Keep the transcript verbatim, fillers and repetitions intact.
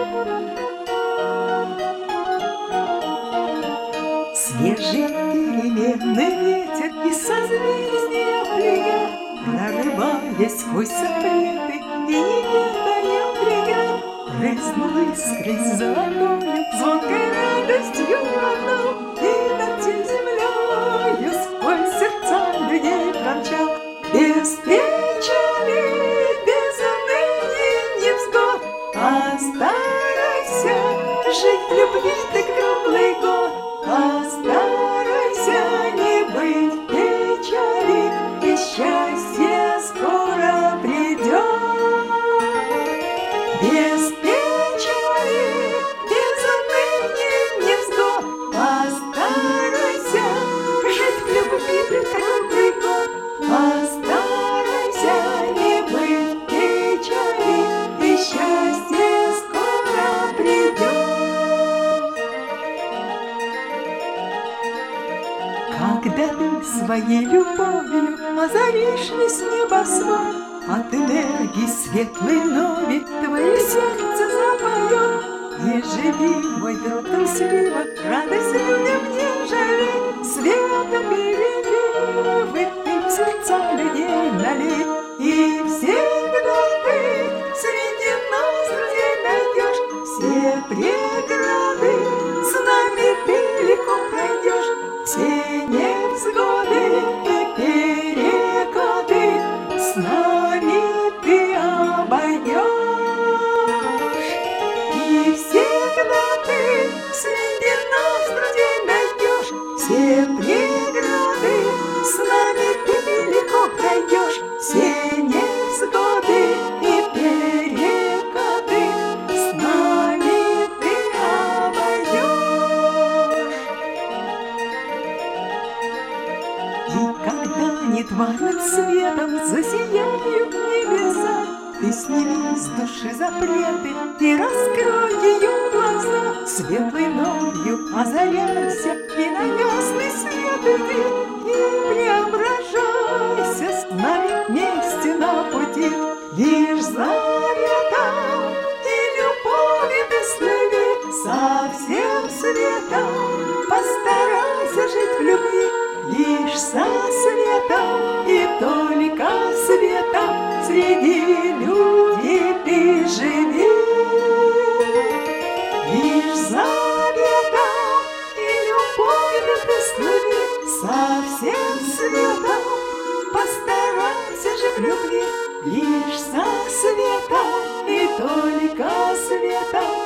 Свежий переменный ветер и созвездия плеяд, прорываясь сквозь запреты и не ведая преград, брызнула искрой золотою, звонкой радостью родной, и над всей землею сквозь сердца людей промчал. Без печали, без уныния, невзгод, постарайся жить в любви ты круглый год. Постарайся не быть в печали, и счастье скоро придет. Без печали, без уныния, невзгод, постарайся жить в любви ты круглый год. Постарайся не быть в печали, и счастье скоро придет. Когда ты своей любовью озаришь весь небосвод, от энергии светлой нови твое сердце запоет. Не живи, мой друг, трусливо, радость людям не жалей, света переливы ты в сердца людей налей. И всегда ты среди нас друзей найдешь, все преграды с нами ты легко пройдешь, все невзгоды и перекаты с нами ты обойдешь. И всегда ты среди нас друзей найдешь, все преграды с нами ты легко пройдешь, все невзгоды и перекаты с нами ты обойдешь. И когда нетварным светом засияют небеса, ты сними с души запреты и раскрой ее глаза. Светлой ночью озаряйся и на ясный свет иди, и преображайся с нами вместе на пути. Лишь заветом и любовью ты слыви, со всем светом постарайся жить в любви. Лишь со светом и только светом среди людей ты живи. Лишь заветом и любовью ты слыви, со всем светом постарайся жить в любви. Лишь со светом и только светом